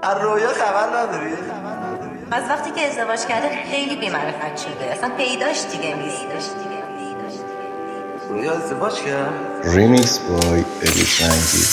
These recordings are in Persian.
از رویا خبر نداری؟ از وقتی که ازدواج کرده خیلی بی‌معرفت شده، اصلا پیداش دیگه نیست. رویا ازدواج کرد؟ ریمیکس بای ادیت رنگی.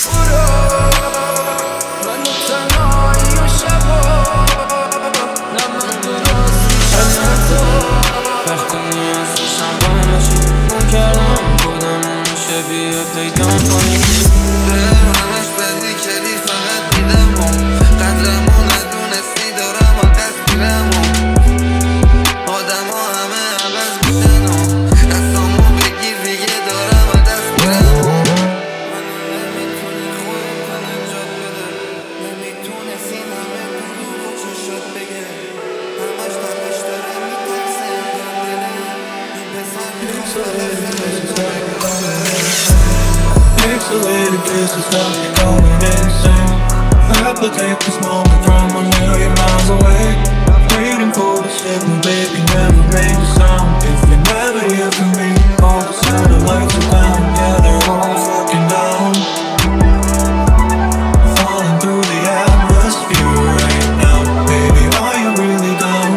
وقتی نیازشم بانشی کردم خودمون شبیه پیدا کنیم همش بدی کردی فقط میدم قدرمو ندونستی دارم و تصویرمو آدم ها همه عوض میشن دستامو بگیر دیگه دارم و تصویرمو منو نمیتونی خودت نجات بده نمیتونستی همه دروغ و چشات بگه همش تپش داره میترسه Pixelated kisses got me going insane. Replicate this moment from a million miles away. Waiting for the signal, baby, never made a sound. If you never hear from me, all the satellites are down. Yeah, they're all fucking down. Falling through the atmosphere right now. Baby, are you really down?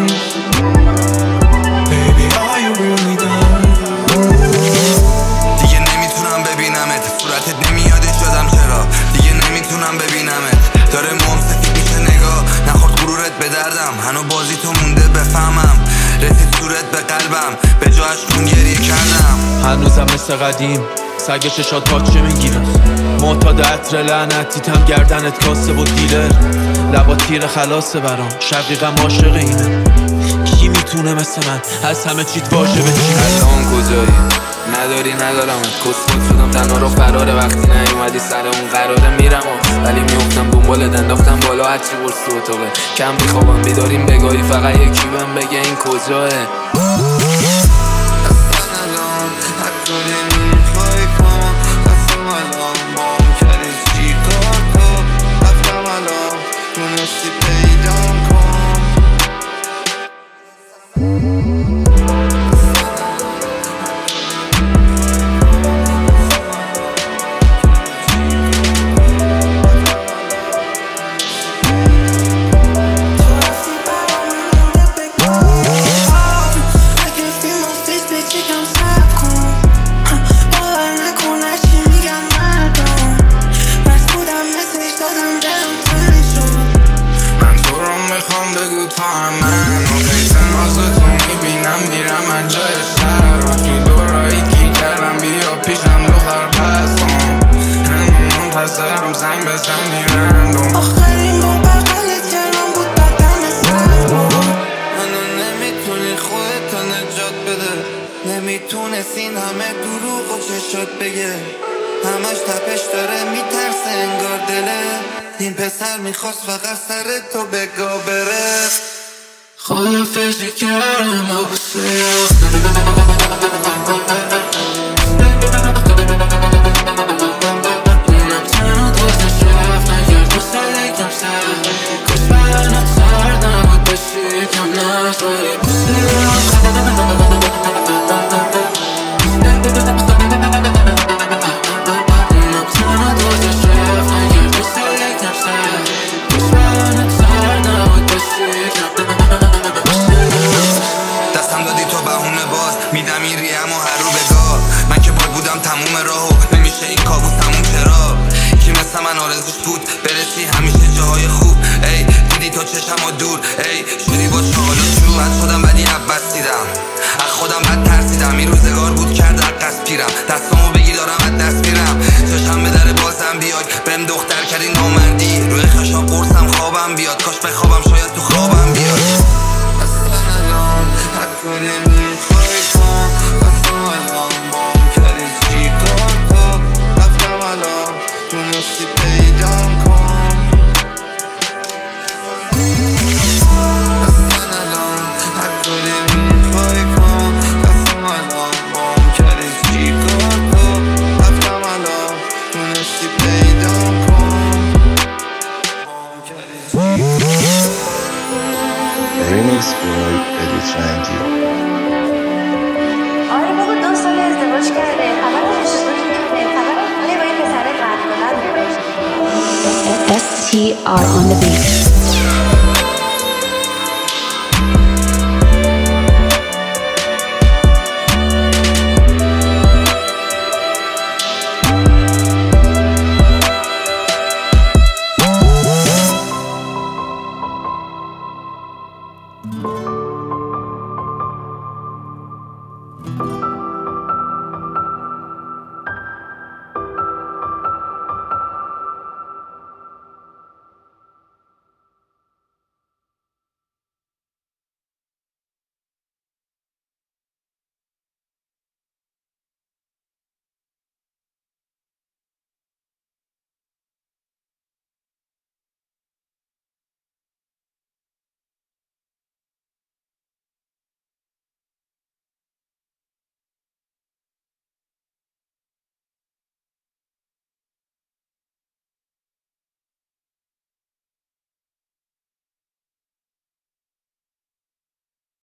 Baby, are you really down? دیگه نمیتونم ببینمت صورتت نمیاده شدم چرا دیگه نمیتونم ببینمت داره موم سفید میشه نگاه نخورد غرورت به دردم هنو بازی تو مونده بفهمم رسید صورت به قلبم به جاش خون گریه کردم هنوزم مثل قدیم سگ چشات پاچه میگیرم معتاد عطر لعنتیتم گردنت کاسه و دیلر لبا تیر خلاصه برام شقیقم عاشق اینه کی میتونه مثل من از همه چیت واژه بچینه الان کجایی نداری ندارمت کسخود شدم تنها رو فراره وقتی نیومدی سر اون قراره میرم ولی میافتم دنبالت انداختم بالا هرچی برس تو اتاقه کم بیخوابم بیداریم بگاهی فقط یکی بهم بگه این کجاه زنگ بزنی رندوم آخرین با بغلت کردم بود بدن سرم منو نمیتونی خودت نجات بده نمیتونست این همه دروغ و چشات بگه همش تپش داره میترسه انگار دله این پسر میخواست فقط سر تو بگا بره خودم فکر کردم دستم دادی تو بهونه باز میدم این ریم و هر رو بگاه من که باید بودم تموم راهو نمیشه این کابوس تموم چرا کی مثل من آرزوش بود برسی همیشه جاهای خوب ای دیدی تو چشم و دور ای شدی با شغال و شروع بد شدم بدی عباس دیدم از خودم بد ترسیدم این روزگار بود کرد عقص پیرم دستامو بگی دارم از دست میرم چشم به در بازم بیای بهم دختر کردی نامردی روی خشاب قرصم خوابم بیاد کاش بخوابم شاید تو خوابم بیاد اصلا الان حتی نمیخوای کن اصلا الان بام کردی چی کار تو رفتم الان تونستی پیدام کن اصلا الان حتی نمیخوای کن اصلا الان بام کردی چی کار تو رفتم الان تونستی پیدام کن ریمیکس بای ادیت رنگی. آره بابا 2 سال ازدواج کرده خبرش نمی‌کنه خبرش با این پسر قد بلند STR on the beat.